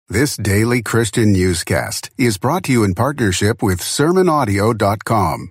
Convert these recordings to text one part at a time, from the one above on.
This daily Christian newscast is brought to you in partnership with SermonAudio.com.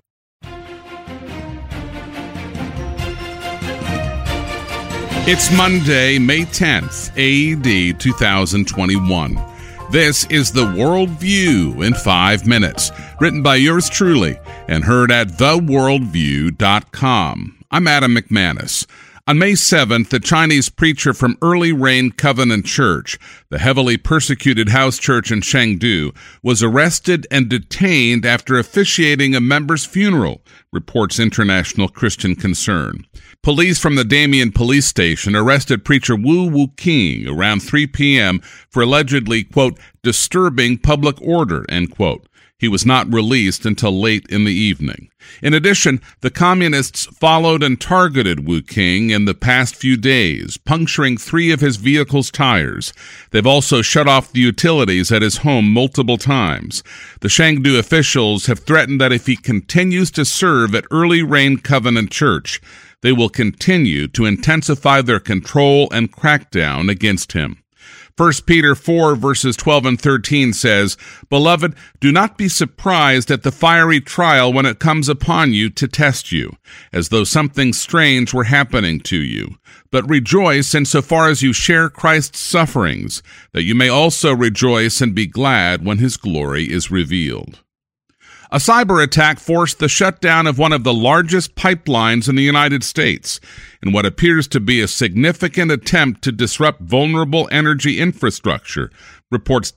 It's Monday, May 10th, AD 2021. This is The Worldview in 5 minutes, written by yours truly and heard at theworldview.com. I'm Adam McManus. On May 7th, the Chinese preacher from Early Rain Covenant Church, the heavily persecuted house church in Chengdu, was arrested and detained after officiating a member's funeral, reports International Christian Concern. Police from the Damian Police Station arrested preacher Wu Wuqing around 3 p.m. for allegedly, quote, disturbing public order, end quote. He was not released until late in the evening. In addition, the communists followed and targeted Wu Qing in the past few days, puncturing 3 of his vehicle's tires. They've also shut off the utilities at his home multiple times. The Chengdu officials have threatened that if he continues to serve at Early Rain Covenant Church, they will continue to intensify their control and crackdown against him. 1 Peter 4 verses 12 and 13 says, Beloved, do not be surprised at the fiery trial when it comes upon you to test you, as though something strange were happening to you. But rejoice insofar as you share Christ's sufferings, that you may also rejoice and be glad when his glory is revealed. A cyber attack forced the shutdown of one of the largest pipelines in the United States, in what appears to be a significant attempt to disrupt vulnerable energy infrastructure, reports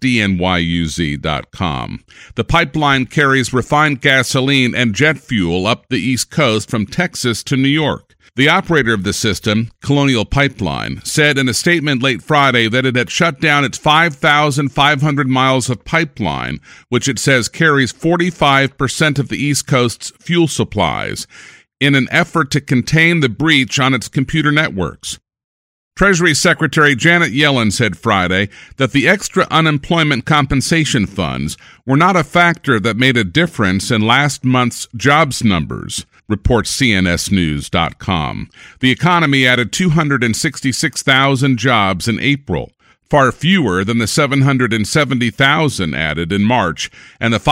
DNYUZ.com. The pipeline carries refined gasoline and jet fuel up the East Coast from Texas to New York. The operator of the system, Colonial Pipeline, said in a statement late Friday that it had shut down its 5,500 miles of pipeline, which it says carries 45% of the East Coast's fuel supplies, in an effort to contain the breach on its computer networks. Treasury Secretary Janet Yellen said Friday that the extra unemployment compensation funds were not a factor that made a difference in last month's jobs numbers, reports CNSnews.com. The economy added 266,000 jobs in April, far fewer than the 770,000 added in March and the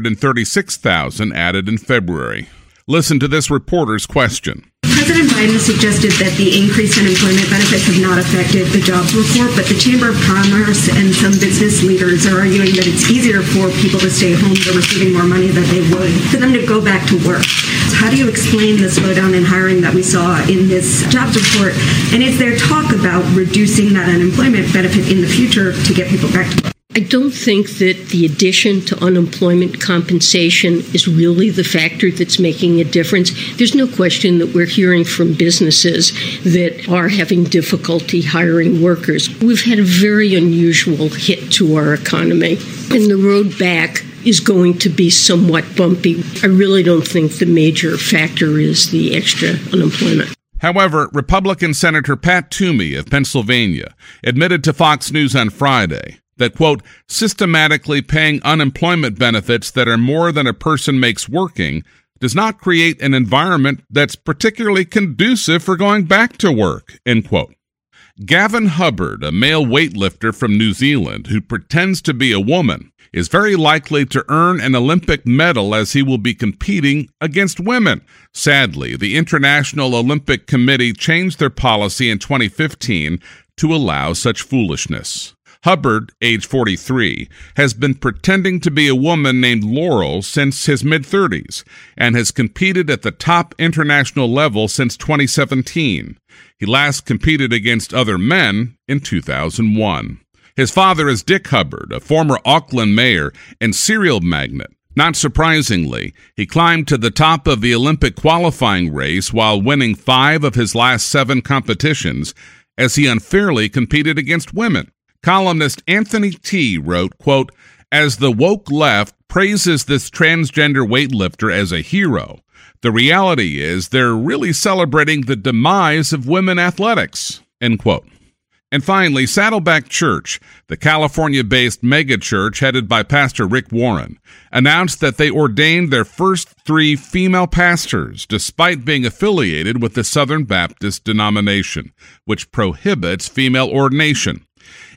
536,000 added in February. Listen to this reporter's question. President Biden suggested that the increased unemployment benefits have not affected the jobs report, but the Chamber of Commerce and some business leaders are arguing that it's easier for people to stay home. They're receiving more money than they would for them to go back to work. So how do you explain the slowdown in hiring that we saw in this jobs report? And is there talk about reducing that unemployment benefit in the future to get people back to work? I don't think that the addition to unemployment compensation is really the factor that's making a difference. There's no question that we're hearing from businesses that are having difficulty hiring workers. We've had a very unusual hit to our economy, and the road back is going to be somewhat bumpy. I really don't think the major factor is the extra unemployment. However, Republican Senator Pat Toomey of Pennsylvania admitted to Fox News on Friday that, quote, systematically paying unemployment benefits that are more than a person makes working does not create an environment that's particularly conducive for going back to work, end quote. Gavin Hubbard, a male weightlifter from New Zealand who pretends to be a woman, is very likely to earn an Olympic medal as he will be competing against women. Sadly, the International Olympic Committee changed their policy in 2015 to allow such foolishness. Hubbard, age 43, has been pretending to be a woman named Laurel since his mid-30s and has competed at the top international level since 2017. He last competed against other men in 2001. His father is Dick Hubbard, a former Auckland mayor and cereal magnate. Not surprisingly, he climbed to the top of the Olympic qualifying race while winning 5 of his last 7 competitions as he unfairly competed against women. Columnist Anthony T. wrote, quote, as the woke left praises this transgender weightlifter as a hero, the reality is they're really celebrating the demise of women athletics, end quote. And finally, Saddleback Church, the California-based megachurch headed by Pastor Rick Warren, announced that they ordained their first 3 female pastors, despite being affiliated with the Southern Baptist denomination, which prohibits female ordination.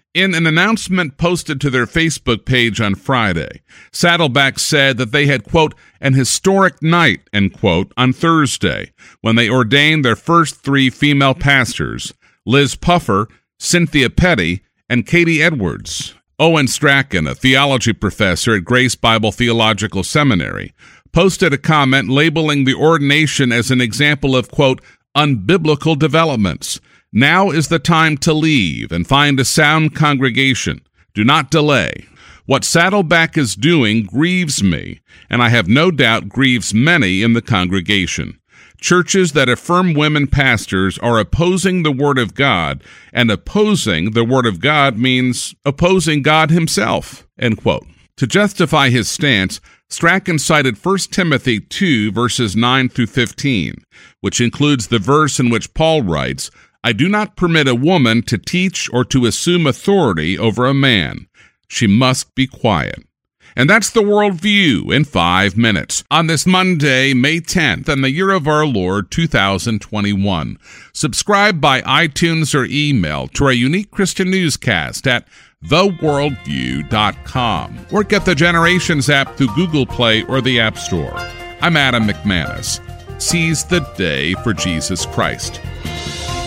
In an announcement posted to their Facebook page on Friday, Saddleback said that they had, quote, an historic night, end quote, on Thursday when they ordained their first 3 female pastors, Liz Puffer, Cynthia Petty, and Katie Edwards. Owen Strachan, a theology professor at Grace Bible Theological Seminary, posted a comment labeling the ordination as an example of, quote, unbiblical developments. Now is the time to leave and find a sound congregation. Do not delay. What Saddleback is doing grieves me, and I have no doubt grieves many in the congregation. Churches that affirm women pastors are opposing the Word of God, and opposing the Word of God means opposing God himself, end quote. To justify his stance, Strachan cited 1 Timothy 2, verses 9 through 15, which includes the verse in which Paul writes, I do not permit a woman to teach or to assume authority over a man. She must be quiet. And that's the worldview in 5 minutes on this Monday, May 10th, in the year of our Lord, 2021. Subscribe by iTunes or email to our unique Christian newscast at theworldview.com or get the Generations app through Google Play or the App Store. I'm Adam McManus. Seize the day for Jesus Christ.